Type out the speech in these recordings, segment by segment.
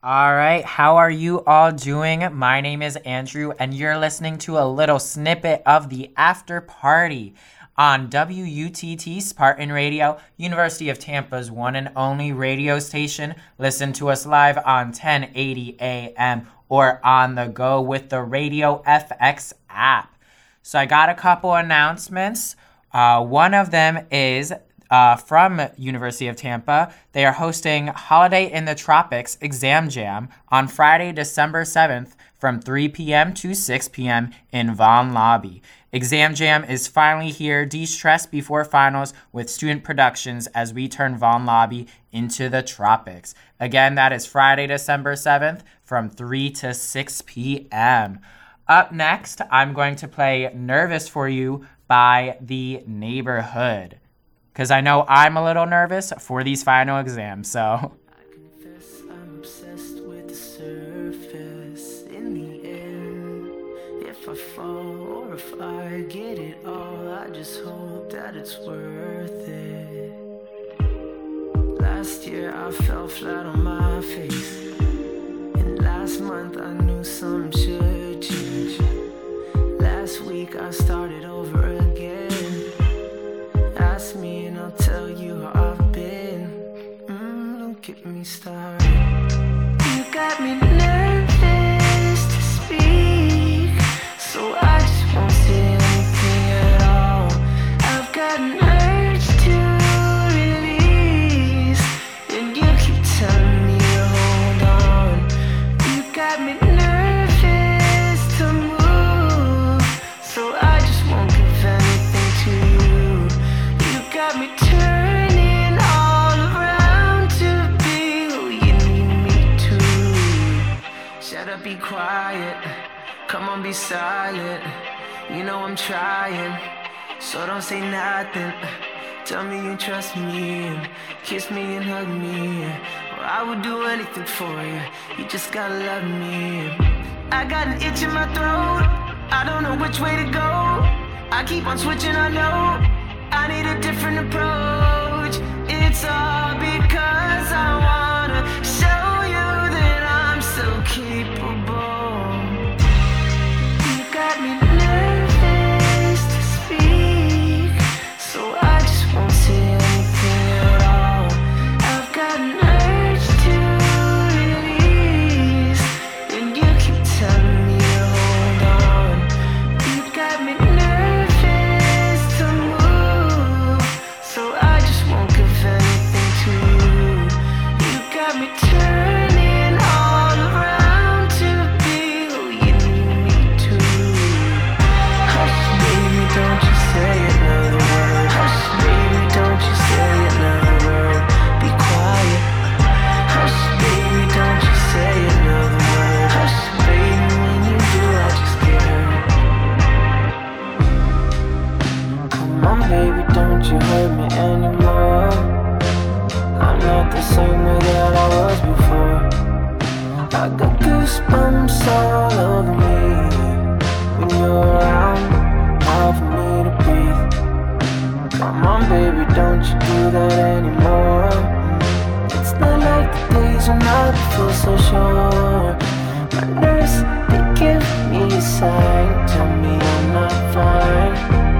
All right, how are you all doing? My name is Andrew, and you're listening to a little snippet of the after party on WUTT Spartan Radio, University of Tampa's one and only radio station. Listen to us live on 1080 AM or on the go with the Radio FX app. So I got a couple announcements. One of them is from University of Tampa. They are hosting Holiday in the Tropics Exam Jam on Friday, December 7th from 3 p.m. to 6 p.m. in Vaughn Lobby. Exam Jam is finally here. De-stress before finals with student productions as we turn Vaughn Lobby into the tropics. Again, that is Friday, December 7th from 3 to 6 p.m. Up next, I'm going to play Nervous for You by The Neighborhood, because I know I'm a little nervous for these final exams, so. I confess I'm obsessed with the surface in the air. If I fall or if I get it all, I just hope that it's worth it. Last year I fell flat on my face, and last month I knew something should change. Last week I started over again. Ask me and I'll tell you how I've been. Don't get me started. You got me nervous to speak, so I just won't say anything at all. I've got an urge to release, and you keep telling me to hold on. You got me nervous to move, so I just won't give anything to you. You got me turning all around to be who you need me to. Shut up, be quiet. Come on, be silent. You know I'm trying, so don't say nothing. Tell me you trust me, and kiss me and hug me, or I would do anything for you. You just gotta love me. I got an itch in my throat, I don't know which way to go. I keep on switching, I know I need a different approach. It's all because I wanna show you that I'm so capable. You got me nervous to speak, so I just won't say anything at all. I've got an urge to release, and you keep telling me to hold on. You got me nervous to move, so I just won't give anything to you. You got me turning all around to be who you need me to. Hush, baby, don't you say another word. Hush, baby, don't you say another word. Be quiet. Hush, baby, don't you say another word. Hush, baby, when you do, I just get hurt. Come on, baby, don't you hurt me anymore. I'm not the same way that I was before. I got goosebumps all over me when you're around, hard for me to breathe. Come on, baby, don't you do that anymore. It's not like the days when I feel so sure. My nerves, they give me a sign, tell me I'm not fine.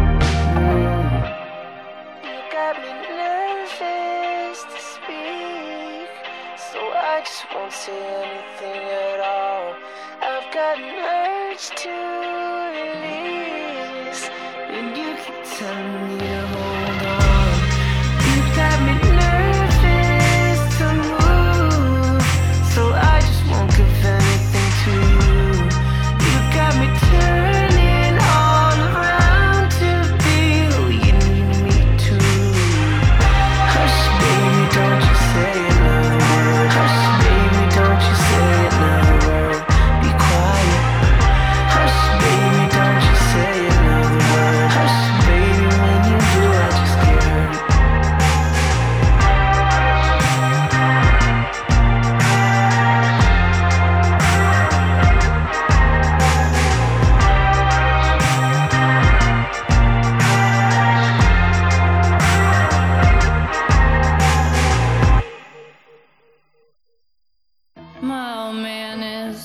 You got me nervous to speak, so I just won't say anything at all. I've got an urge to release, and you keep telling me to hold on. You got me nervous to move, so I just won't give anything to you. You got me turning all around to be who you need me to. Hush, baby, don't you say another word. Hush, baby, don't you say another word. Be quiet. Hush, baby, don't you say another word. Hush, baby, when you do, I just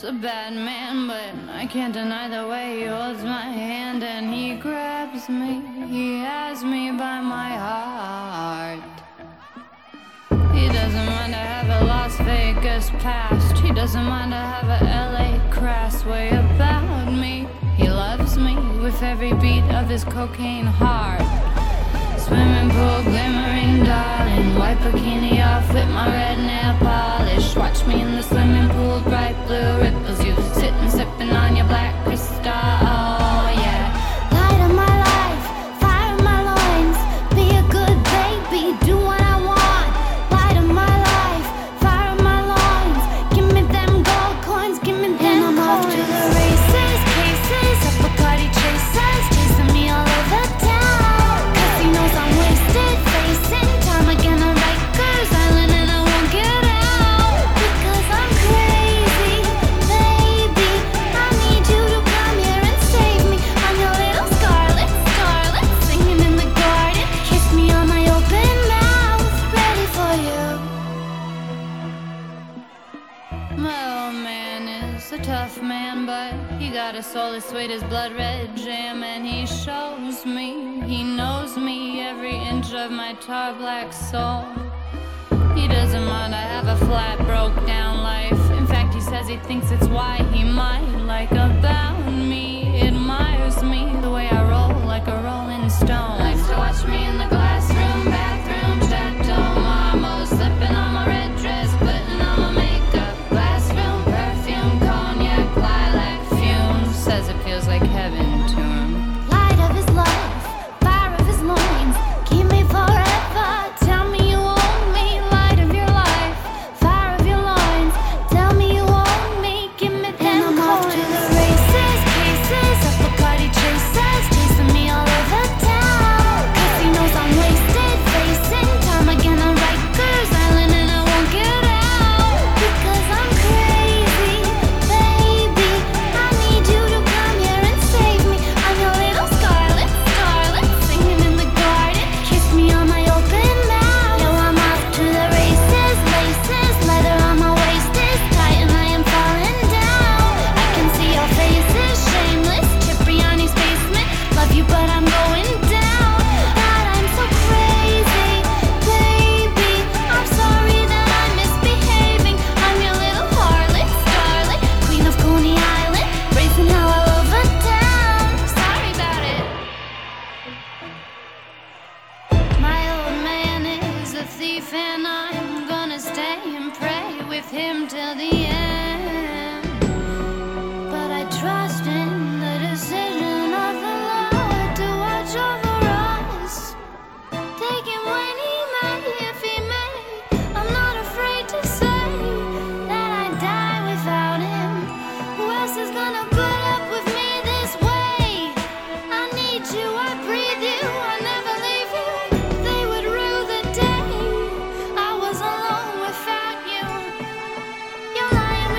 is a bad man, but I can't deny the way he holds my hand and he grabs me. He has me by my heart. He doesn't mind to have a Las Vegas past. He doesn't mind to have a LA crass way about me. He loves me with every beat of his cocaine heart. Swimming pool glimmering, darling. White bikini off with my red nail polish. Watch me in the swimming pool, bright blue ripples. You sitting sipping on your black crystal. Oh yeah. Light of my life, fire of my loins. Be a good baby, do what I want. Light of my life, fire of my loins. Give me them gold coins, give me them coins. And I'm off to the races, cases of Bacardi chasers, chasing me all over town. Casinos I'm wasted, facing time again on Rikers Island, and I won't get out because I'm crazy, baby. I need you to come here and save me. I'm your little scarlet, singing in the garden. Kiss me on my open mouth, ready for you. My old man is a tough man, but he got a soul as sweet as blood red jam, and he shows me, he knows me, every inch of my tar black soul. He doesn't mind I have a flat, broke down life. In fact, he says he thinks it's why he might like about me. Admires me the way I roll like a rolling stone. Likes to watch me in the glass room, bathroom, chateau marmot, slipping on my red dress, putting on my makeup. Glass room, perfume, cognac, lilac fumes. Says it feels like heaven to him. Light of his love, fire of his loins. Keep me forever, tell me you own me. Light of your life, fire of your loins. Tell me you own me, give me them and I'm off to the races, cases of Bacardi chasers, chasing me all over town. Casinos I'm wasted, facing time again on Rikers Island, and I won't get out because I'm crazy, baby. I need you to come here and save me. I'm your little scarlet, singing in the garden. Kiss me on my open mouth. Yo, I'm off to the races, laces, leather on my waist is tight, and I am falling down. I can see your faces, shameless, Cipriani's basement. Love you, but I'm going down. God, I'm so crazy, baby. I'm sorry that I'm misbehaving. I'm your little harlot, starlet, queen of Coney Island, racing hell all over town. Sorry about it. My old man is a thief, and I'm gonna stay and pray with him till the end. But I trust in the decision of the Lord to watch over us. Take him when he may, if he may. I'm not afraid to say that I die without him. Who else is gonna put up with me this way? I need you, I breathe you, I never leave you. They would rue the day I was alone without you. You're lying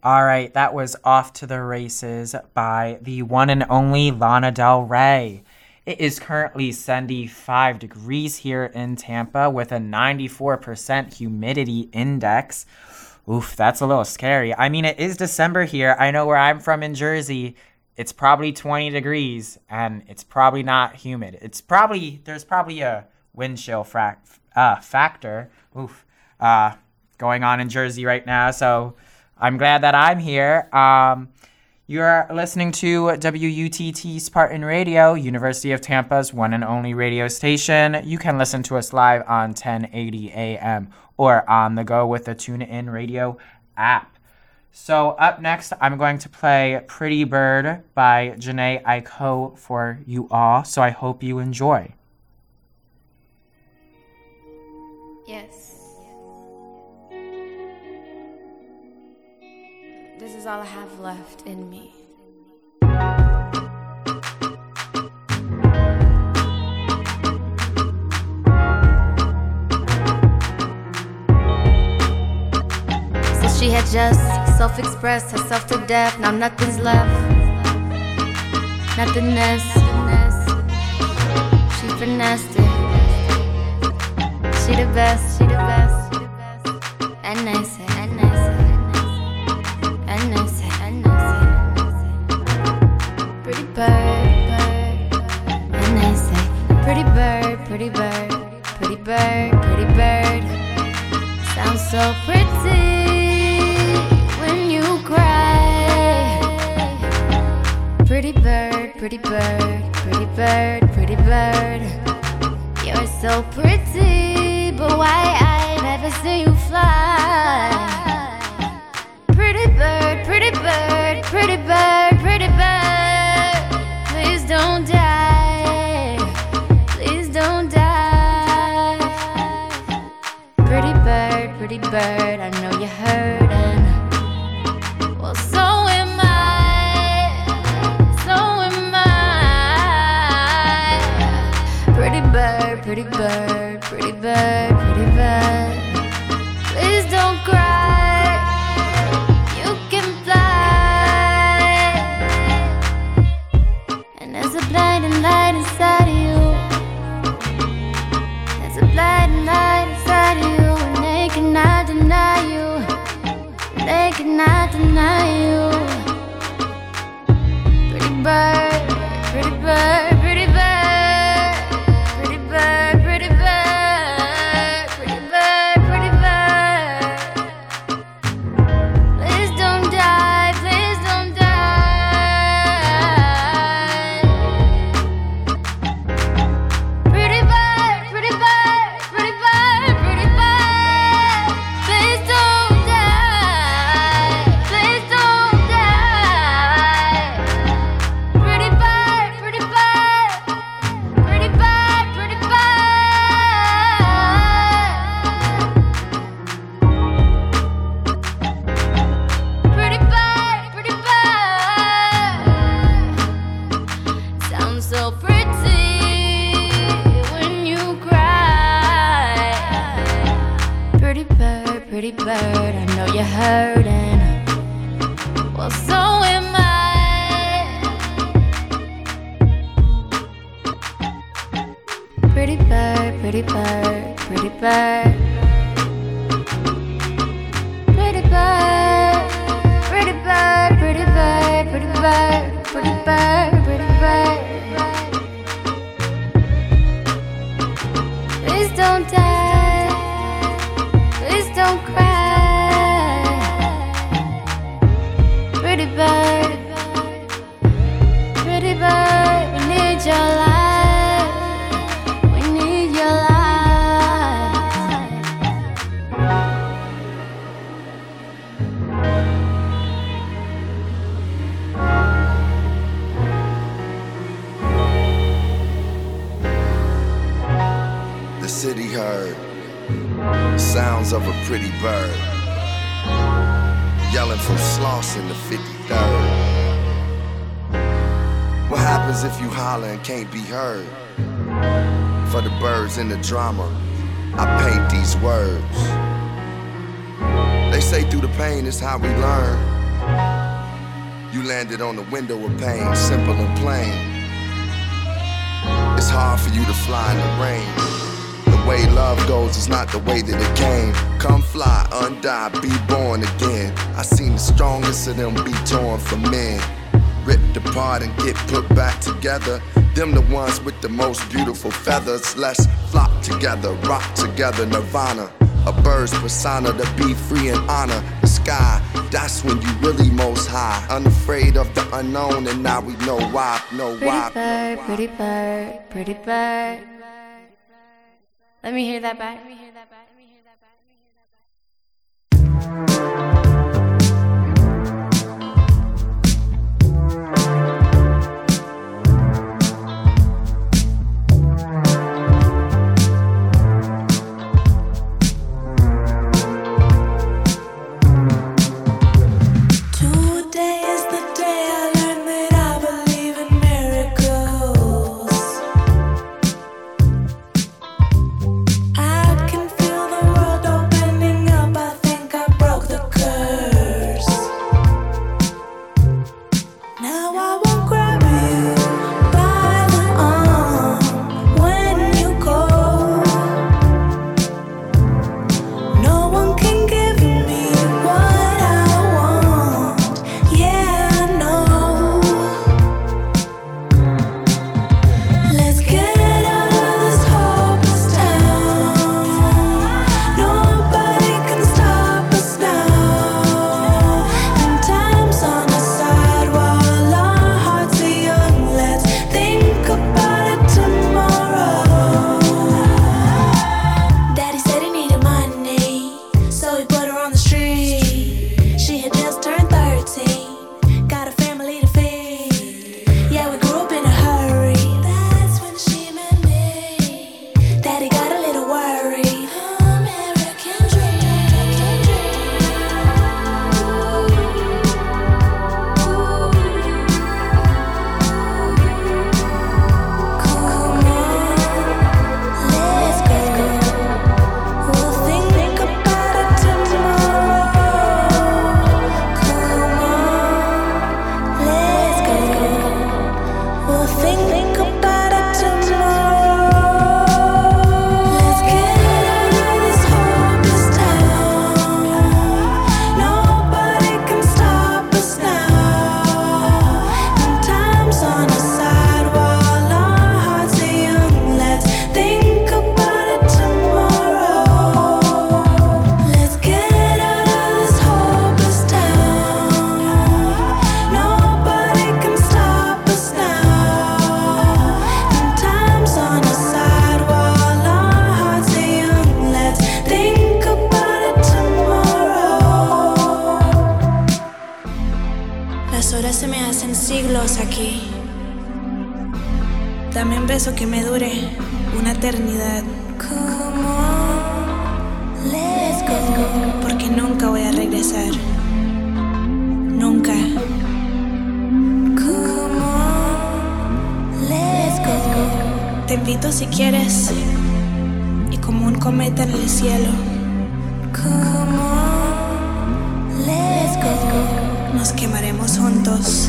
All right, that was Off to the Races by the one and only Lana Del Rey. It is currently 75 degrees here in Tampa with a 94% humidity index. Oof, that's a little scary. I mean, it is December here. I know where I'm from in Jersey, it's probably 20 degrees and it's probably not humid. There's probably a wind chill factor going on in Jersey right now. So I'm glad that I'm here. You're listening to WUTT Spartan Radio, University of Tampa's one and only radio station. You can listen to us live on 1080 AM or on the go with the TuneIn Radio app. So up next, I'm going to play Pretty Bird by Jhené Aiko for you all. So I hope you enjoy. Yes. This is all I have left in me. So she had just self-expressed herself to death. Now nothing's left. Nothingness. She finessed it. She the best. She the best. And I say, and I say, and I say, and I say, pretty bird, and I say, pretty bird, pretty bird, pretty bird, pretty bird. Sounds so pretty when you cry. Pretty bird, pretty bird, pretty bird, pretty bird. You're so pretty, but why I never see you fly? Pretty bird, pretty bird, pretty bird, pretty bird. Please don't die, please don't die. Pretty bird, I know you're hurting. Well, so am I, so am I. Pretty bird, pretty bird, pretty bird, pretty bird. Please don't cry, you can fly. And there's a blinding light inside of you. There's a blinding light inside of you. And they cannot deny you. They cannot deny you. Pretty bird, pretty bird, pretty bird. Pretty bird, pretty bird. Pretty bird, pretty bird. Please don't die, please don't die. Pretty bird, pretty bird, pretty bird, pretty bird. Please don't die, please don't die. Pretty bird, pretty bird, pretty bird, pretty bird. Pretty bird, pretty bird. Sounds so pretty when you cry. Pretty bird, I know you're hurting. Well, so am I. Pretty bird, pretty bird, pretty bird. Pretty bird, pretty bird, pretty bird, pretty bird, pretty bird, pretty bird. Please don't die, please don't cry. Pretty bird, pretty bird, we need your life, we need your life. The city heard sounds of a pretty bird yelling from Slauson to 53rd. What happens if you holler and can't be heard? For the birds in the drama, I paint these words. They say through the pain is how we learn. You landed on the window of pain, simple and plain. It's hard for you to fly in the rain. The way love goes is not the way that it came. Come fly, undie, be born again. I seen the strongest of them be torn from men, ripped apart and get put back together. Them the ones with the most beautiful feathers. Let's flock together, rock together, nirvana. A bird's persona to be free and honor the sky. That's when you really most high, unafraid of the unknown, and now we know why. Know why. Pretty bird, pretty bird, pretty bird. Let me hear that back. Aquí. Dame un beso que me dure una eternidad. Come on, let's go. Porque nunca voy a regresar. Nunca. Come on, let's go. Te invito si quieres. Y como un cometa en el cielo. Come on, let's go. Nos quemaremos juntos.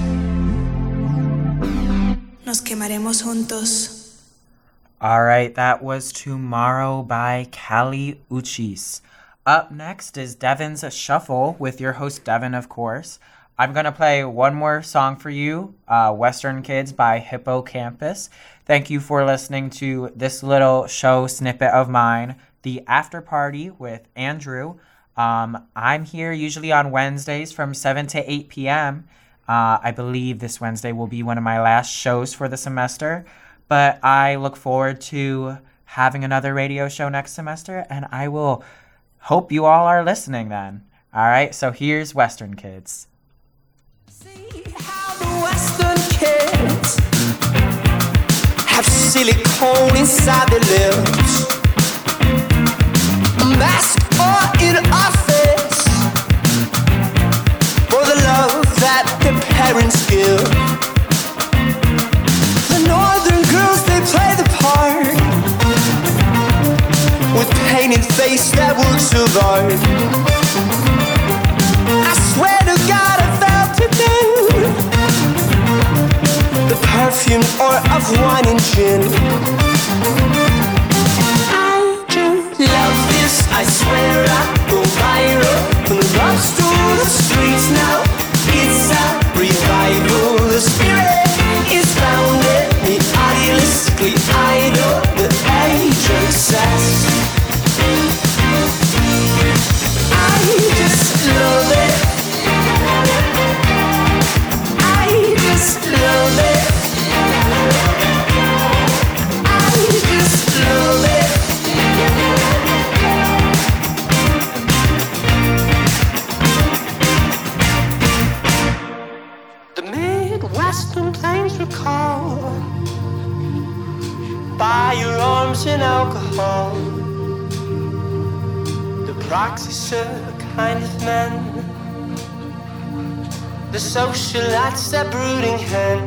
Nos quemaremos juntos. All right, that was Tomorrow by Kali Uchis. Up next is Devin's Shuffle with your host, Devin, of course. I'm going to play one more song for you, Western Kids by Hippocampus. Thank you for listening to this little show snippet of mine, The After Party with Andrew. I'm here usually on Wednesdays from 7 to 8 p.m., I believe this Wednesday will be one of my last shows for the semester, but I look forward to having another radio show next semester, and I will hope you all are listening then. All right, so here's Western Kids. See how the Western kids have silicone inside their lips, mask or in office for the love that their parents give. The northern girls, they play the part with painted face that works of art. I swear to God, I felt it then. the western plains recall. By your arms and alcohol, the proxies are kind of men, the socialites, that brooding hen.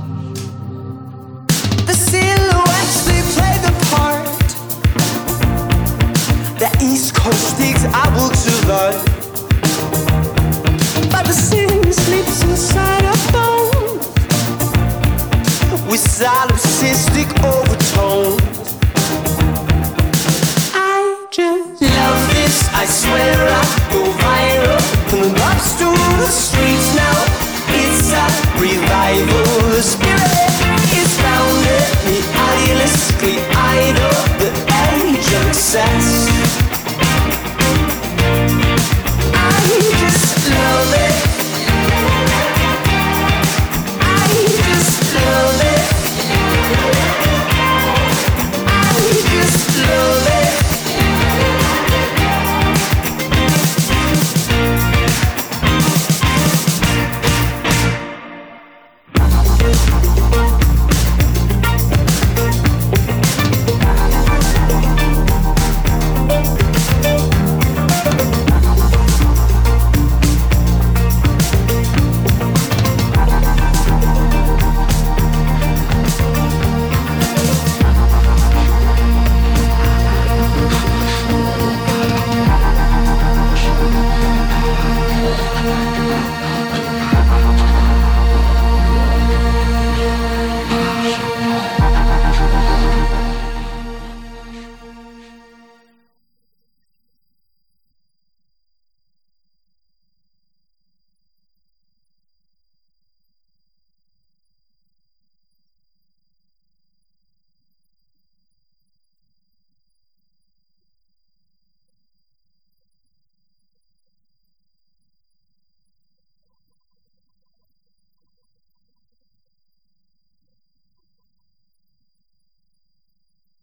The silhouettes, they play the part. The East Coast digs I will to love. But the city sleeps inside a bone with silence